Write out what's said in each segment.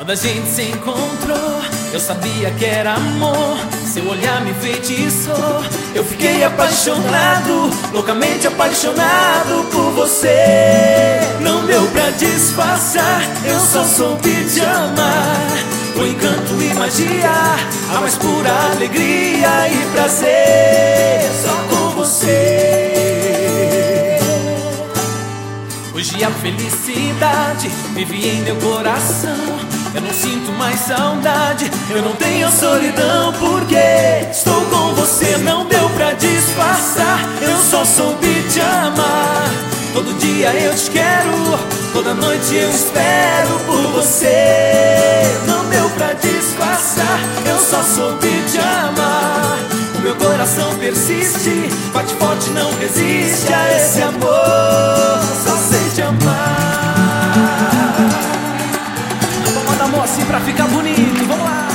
Quando a gente se encontrou, eu sabia que era amor. Seu olhar me enfeitiçou. Eu fiquei apaixonado, loucamente apaixonado por você. Não deu pra disfarçar, eu só soube te amar. Foi encanto e magia, a mais pura alegria e prazer, só com você. Hoje a felicidade vive em meu coração. Eu não sinto mais saudade, eu não tenho solidão, porque estou com você. Não deu pra disfarçar, eu só soube te amar. Todo dia eu te quero, toda noite eu espero por você. Não deu pra disfarçar, eu só soube te amar. O meu coração persiste, bate forte, não resiste a esse amor. Só sei te amar. Vamos dar amor assim pra ficar bonito, vamos lá.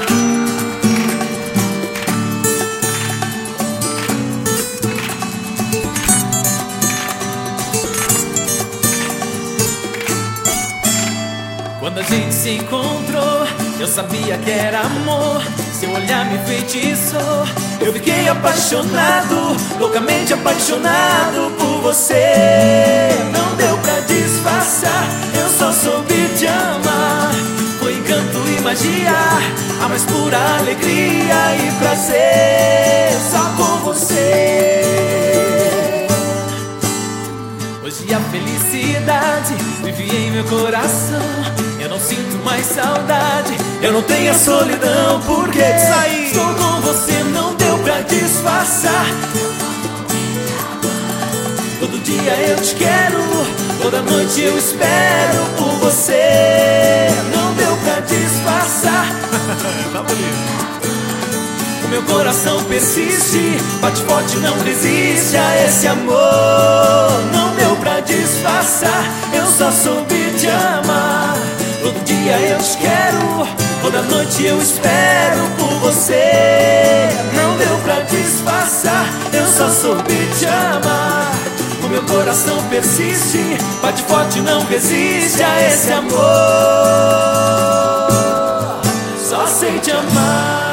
Quando a gente se encontrou, eu sabia que era amor. Seu olhar me enfeitiçou. Eu fiquei apaixonado, loucamente apaixonado por você. Não deu pra disfarçar, eu só soube te amar. Foi encanto e magia, a mais pura alegria e prazer, só com você. Hoje a felicidade vive em meu coração. Eu não sinto mais saudade, eu não tenho a solidão, porque estou com você. Não deu pra disfarçar, todo dia eu te quero, toda noite eu espero por você. Não deu pra disfarçar. Tá bonito. O meu coração persiste, bate forte, não resiste a esse amor. Não deu pra disfarçar, eu só soube te amar. Todo dia eu te quero, toda noite eu espero por você. Não deu pra disfarçar, eu só soube te amar. O meu coração persiste, bate forte, não resiste a esse amor. Só sei te amar.